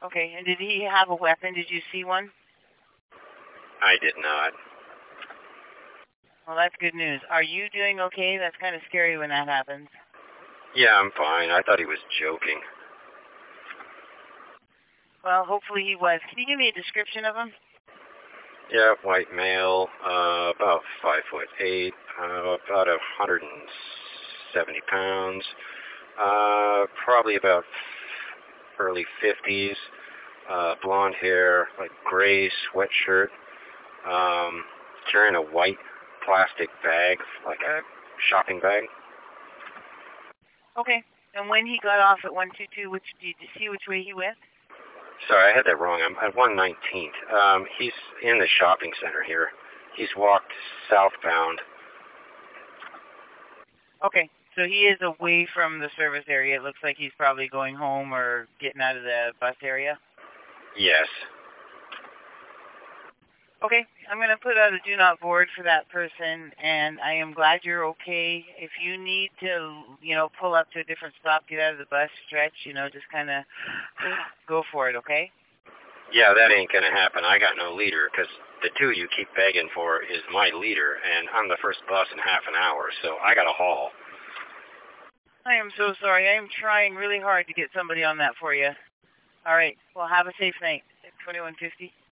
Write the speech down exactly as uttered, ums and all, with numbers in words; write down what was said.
Okay, and did he have a weapon? Did you see one? I did not. Well, that's good news. Are you doing okay? That's kind of scary when that happens. Yeah, I'm fine. I thought he was joking. Well, hopefully he was. Can you give me a description of him? Yeah, white male, uh, about five foot eight, uh, about a hundred and seventy pounds, uh, probably about early fifties, uh, blonde hair, like gray sweatshirt, um, carrying a white plastic bag, like a shopping bag. Okay. And when he got off at one two two, which did you see which way he went? Sorry, I had that wrong. I'm at one nineteenth. Um, he's in the shopping center here. He's walked southbound. Okay. So he is away from the service area. It looks like he's probably going home or getting out of the bus area. Yes. Okay. I'm going to put out a do not board for that person, and I am glad you're okay. If you need to, you know, pull up to a different stop, get out of the bus, stretch, you know, just kind of go for it, okay? Yeah, that ain't gonna happen. I got no leader, because the two you keep begging for is my leader, and I'm the first bus in half an hour, so I got a haul. I am so sorry. I am trying really hard to get somebody on that for you. All right. Well, have a safe night. twenty-one fifty.